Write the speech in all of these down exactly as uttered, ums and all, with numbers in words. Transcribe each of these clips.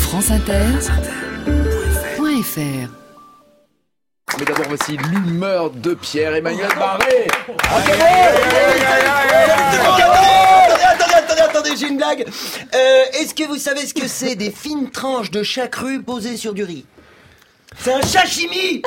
franceinter.fr. Mais d'abord, voici l'humeur de Pierre-Emmanuel Barré. Attendez, attendez, attendez, j'ai une blague. Euh, est-ce que vous savez ce que c'est des fines tranches de chacrue posées sur du riz? C'est un sashimi.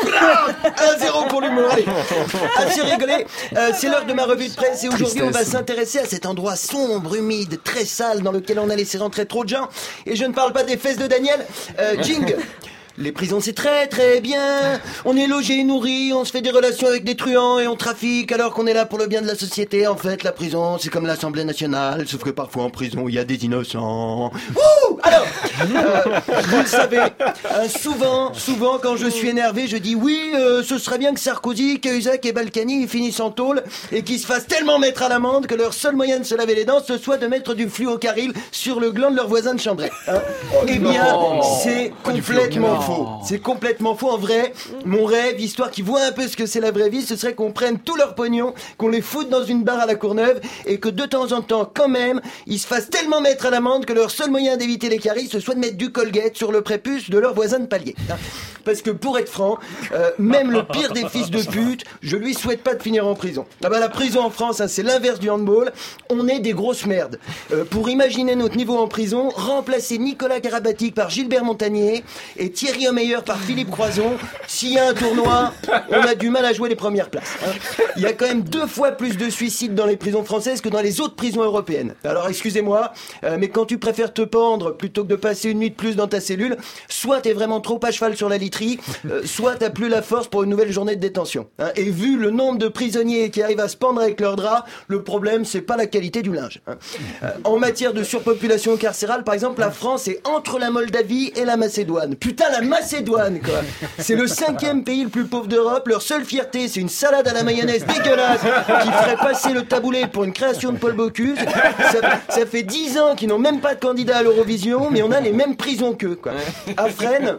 Un zéro pour l'humour. Allez, assez rigolé. Euh, c'est l'heure de ma revue de presse et aujourd'hui on va s'intéresser à cet endroit sombre, humide, très sale dans lequel on a laissé rentrer trop de gens. Et je ne parle pas des fesses de Daniel. Euh, Jing. Les prisons c'est très très bien, on est logé, nourri, on se fait des relations avec des truands et on trafique alors qu'on est là pour le bien de la société. En fait la prison c'est comme l'Assemblée nationale, sauf que parfois en prison il y a des innocents. Ouh alors, euh, vous le savez, euh, souvent, souvent quand je suis énervé je dis oui euh, ce serait bien que Sarkozy, Cahuzac et Balkany ils finissent en tôle et qu'ils se fassent tellement mettre à l'amende que leur seul moyen de se laver les dents ce soit de mettre du fluocaril sur le gland de leur voisin de Chambray. Hein eh bien c'est complètement faux. C'est complètement faux. En vrai, mon rêve, histoire qu'ils voient un peu ce que c'est la vraie vie, ce serait qu'on prenne tout leur pognon, qu'on les foute dans une barre à la Courneuve et que de temps en temps, quand même, ils se fassent tellement mettre à l'amende que leur seul moyen d'éviter les caries, ce soit de mettre du Colgate sur le prépuce de leur voisin de palier. Parce que pour être franc, euh, même le pire des fils de pute, je lui souhaite pas de finir en prison. Ah bah la prison en France, hein, c'est l'inverse du handball. On est des grosses merdes. Euh, pour imaginer notre niveau en prison, remplacer Nicolas Karabatic par Gilbert Montagnier et Thierry Omeyer par Philippe Croison. S'il y a un tournoi, on a du mal à jouer les premières places. Hein. Il y a quand même deux fois plus de suicides dans les prisons françaises que dans les autres prisons européennes. Alors excusez-moi, euh, mais quand tu préfères te pendre plutôt que de passer une nuit de plus dans ta cellule, soit t'es vraiment trop à cheval sur la literie, euh, soit t'as plus la force pour une nouvelle journée de détention. Hein. Et vu le nombre de prisonniers qui arrivent à se pendre avec leurs draps, le problème c'est pas la qualité du linge. Hein. Euh, en matière de surpopulation carcérale, par exemple, la France est entre la Moldavie et la Macédoine. Putain, la Macédoine, quoi. C'est le cinquième pays le plus pauvre d'Europe. Leur seule fierté, c'est une salade à la mayonnaise dégueulasse qui ferait passer le taboulet pour une création de Paul Bocuse. Ça, ça fait dix ans qu'ils n'ont même pas de candidat à l'Eurovision, mais on a les mêmes prisons qu'eux, quoi. À Fresnes,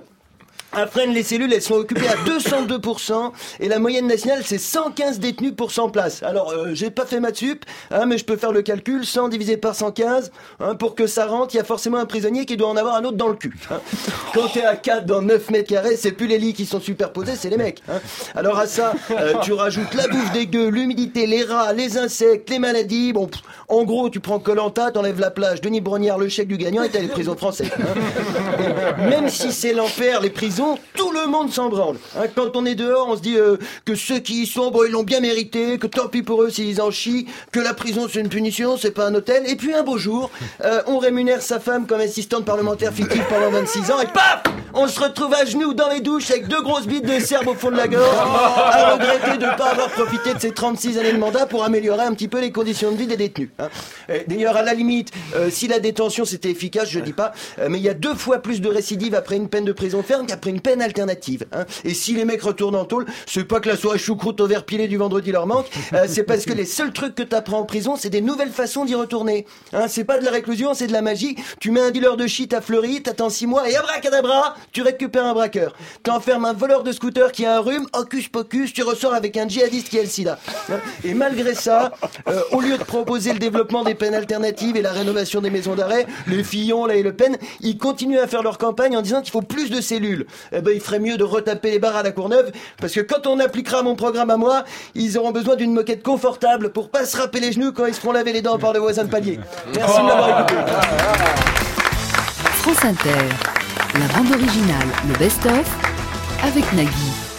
À Fresnes, les cellules, elles sont occupées à deux cent deux pour cent et la moyenne nationale, c'est cent quinze détenus pour cent places. Alors, euh, j'ai pas fait maths sup, hein, mais je peux faire le calcul, cent divisé par cent quinze, hein, pour que ça rentre, il y a forcément un prisonnier qui doit en avoir un autre dans le cul. Hein. Quand t'es à quatre dans neuf mètres carrés, c'est plus les lits qui sont superposés, c'est les mecs. Hein. Alors à ça, euh, tu rajoutes la bouffe dégueu, l'humidité, les rats, les insectes, les maladies. Bon, pff, en gros, tu prends Koh-Lanta, t'enlèves la plage, Denis Brognard, le chèque du gagnant et t'as les prisons françaises. Hein. Même si c'est l'enfer, les prisons, tout le monde s'en branle. Hein, quand on est dehors, on se dit euh, que ceux qui y sont, bon, ils l'ont bien mérité, que tant pis pour eux s'ils en chient, que la prison c'est une punition, c'est pas un hôtel. Et puis un beau jour, euh, on rémunère sa femme comme assistante parlementaire fictive pendant vingt-six ans et paf, on se retrouve à genoux dans les douches avec deux grosses bites de Serbe au fond de la gorge, à regretter de ne pas avoir profité de ses trente-six années de mandat pour améliorer un petit peu les conditions de vie des détenus. Hein. D'ailleurs, à la limite, euh, si la détention c'était efficace, je dis pas, euh, mais il y a deux fois plus de récidives après une peine de prison ferme qu'après une peine alternative. Hein. Et si les mecs retournent en tôle, c'est pas que la soirée choucroute au verre pilé du vendredi leur manque, euh, c'est parce que les seuls trucs que t'apprends en prison, c'est des nouvelles façons d'y retourner. Hein, c'est pas de la réclusion, c'est de la magie. Tu mets un dealer de shit à Fleury, t'attends six mois et abracadabra, tu récupères un braqueur. T'enfermes un voleur de scooter qui a un rhume, hocus pocus, tu ressors avec un djihadiste qui a le sida. Hein. Et malgré ça, euh, au lieu de proposer le développement des peines alternatives et la rénovation des maisons d'arrêt, les Fillon là et Le Pen, ils continuent à faire leur campagne en disant qu'il faut plus de cellules. Eh ben, il ferait mieux de retaper les barres à la Courneuve, parce que quand on appliquera mon programme à moi, ils auront besoin d'une moquette confortable pour pas se râper les genoux quand ils se feront laver les dents par le voisin de palier. Merci de m'avoir écouté. France Inter, la bande originale, le best-of, avec Nagui.